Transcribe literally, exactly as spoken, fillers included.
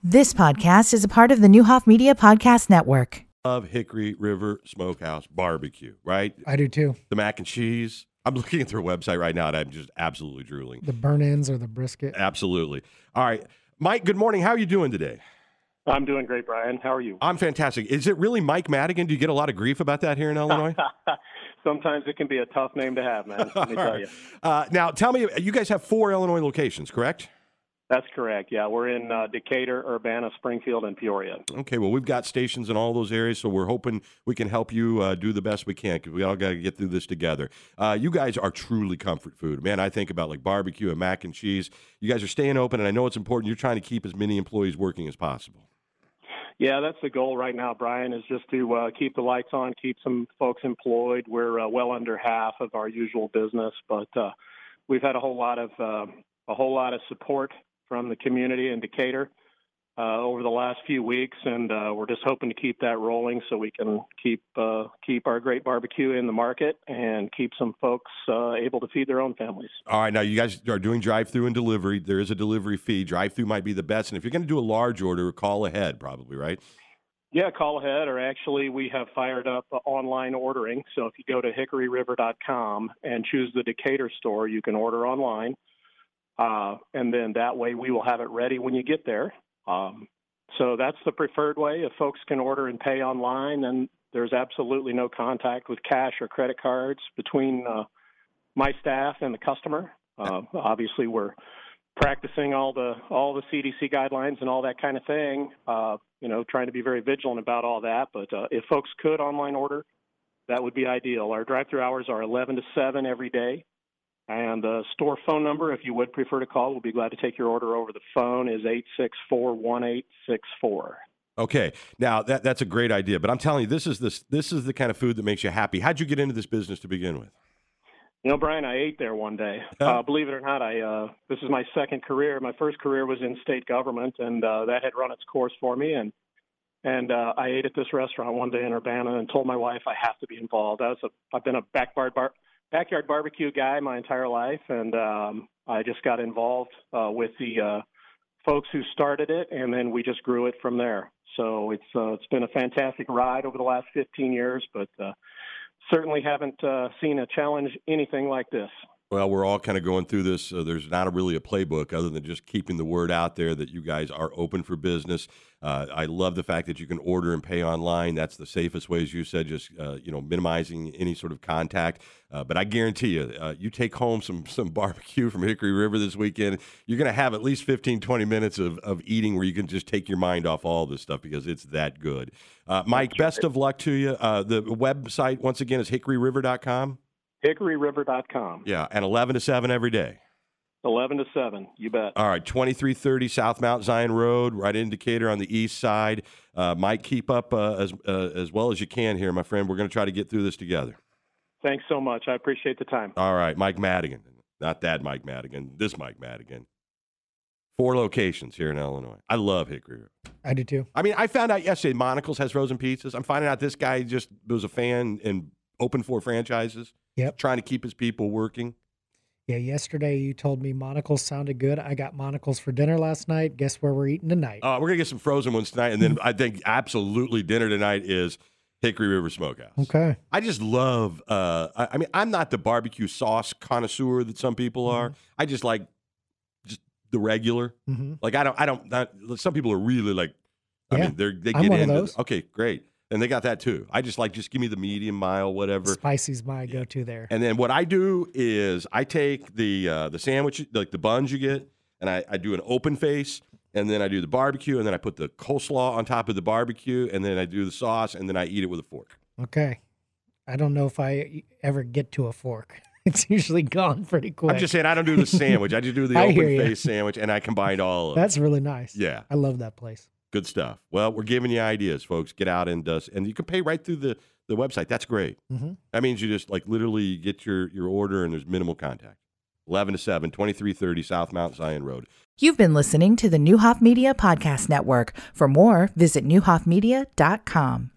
This podcast is a part of the Newhoff Media Podcast Network. Of Hickory River Smokehouse Barbecue, right? I do too. The mac and cheese. I'm looking at their website right now, and I'm just absolutely drooling. The burn-ins or the brisket. Absolutely. All right. Mike, good morning. How are you doing today? I'm doing great, Brian. How are you? I'm fantastic. Is it really Mike Madigan? Do you get a lot of grief about that here in Illinois? Sometimes it can be a tough name to have, man. Let me tell right. you. Uh, now, tell me, you guys have four Illinois locations, correct? That's correct. Yeah, we're in uh, Decatur, Urbana, Springfield, and Peoria. Okay, well, we've got stations in all those areas, so we're hoping we can help you uh, do the best we can because we all got to get through this together. Uh, you guys are truly comfort food. Man, I think about like barbecue and mac and cheese. You guys are staying open, and I know it's important. You're trying to keep as many employees working as possible. Yeah, that's the goal right now, Brian, is just to uh, keep the lights on, keep some folks employed. We're uh, well under half of our usual business, but uh, we've had a whole lot of uh, a whole lot of support from the community in Decatur uh, over the last few weeks, and uh, we're just hoping to keep that rolling so we can keep uh, keep our great barbecue in the market and keep some folks uh, able to feed their own families. All right, now you guys are doing drive-through and delivery. There is a delivery fee. Drive-through might be the best, and if you're going to do a large order, call ahead probably, right? Yeah, call ahead, or actually we have fired up uh, online ordering. So if you go to hickory river dot com and choose the Decatur store, you can order online. Uh, and then that way we will have it ready when you get there. Um, so that's the preferred way. If folks can order and pay online, then there's absolutely no contact with cash or credit cards between uh, my staff and the customer. Uh, obviously, we're practicing all the all the C D C guidelines and all that kind of thing, uh, you know, trying to be very vigilant about all that. But uh, if folks could online order, that would be ideal. Our drive-through hours are eleven to seven every day. And the store phone number, if you would prefer to call, we'll be glad to take your order over the phone, is eight six four, one eight six four. Okay. Now, that that's a great idea. But I'm telling you, this is this this is the kind of food that makes you happy. How'd you get into this business to begin with? You know, Brian, I ate there one day. Uh, believe it or not, I uh, this is my second career. My first career was in state government, and uh, that had run its course for me. And and uh, I ate at this restaurant one day in Urbana and told my wife I have to be involved. I was a, I've been a backyard bar. backyard barbecue guy my entire life, and um, I just got involved uh, with the uh, folks who started it, and then we just grew it from there. So it's uh, it's been a fantastic ride over the last fifteen years, but uh, certainly haven't uh, seen a challenge anything like this. Well, we're all kind of going through this. Uh, there's not a really a playbook other than just keeping the word out there that you guys are open for business. Uh, I love the fact that you can order and pay online. That's the safest way, as you said, just uh, you know, minimizing any sort of contact. Uh, but I guarantee you, uh, you take home some some barbecue from Hickory River this weekend, you're going to have at least fifteen, twenty minutes of, of eating where you can just take your mind off all this stuff because it's that good. Uh, Mike, best of luck to you. Uh, the website, once again, is hickory river dot com. hickory river dot com. Yeah, and eleven to seven every day. eleven to seven, you bet. All right, twenty-three thirty South Mount Zion Road, right in Decatur on the east side. Uh, Mike, keep up uh, as uh, as well as you can here, my friend. We're going to try to get through this together. Thanks so much. I appreciate the time. All right, Mike Madigan. Not that Mike Madigan, this Mike Madigan. Four locations here in Illinois. I love Hickory River. I do too. I mean, I found out yesterday Monocle's has frozen pizzas. I'm finding out this guy just was a fan and opened four franchises. Yep. Trying to keep his people working. Yeah, yesterday you told me monocles sounded good. I got monocles for dinner last night. Guess where we're eating tonight? Uh, we're going to get some frozen ones tonight, and then I think absolutely dinner tonight is Hickory River Smokehouse. Okay. I just love, uh, I, I mean, I'm not the barbecue sauce connoisseur that some people are. Mm-hmm. I just like just the regular. Mm-hmm. Like, I don't, I don't, not, some people are really like, I yeah. mean, they're, they I'm get one into of those. Okay, great. And they got that too. I just like, just give me the medium, mild, whatever. Spicy's my go-to there. And then what I do is I take the uh, the sandwich, like the buns you get, and I, I do an open face, and then I do the barbecue, and then I put the coleslaw on top of the barbecue, and then I do the sauce, and then I eat it with a fork. Okay. I don't know if I ever get to a fork. It's usually gone pretty quick. I'm just saying I don't do the sandwich. I just do the I open hear ya. face sandwich, and I combined all of it. That's really nice. Yeah. I love that place. Good stuff. Well, we're giving you ideas, folks. Get out and uh, and you can pay right through the, the website. That's great. Mm-hmm. That means you just like literally get your, your order and there's minimal contact. eleven to seven, twenty-three thirty South Mount Zion Road. You've been listening to the Newhoff Media Podcast Network. For more, visit newhoff media dot com.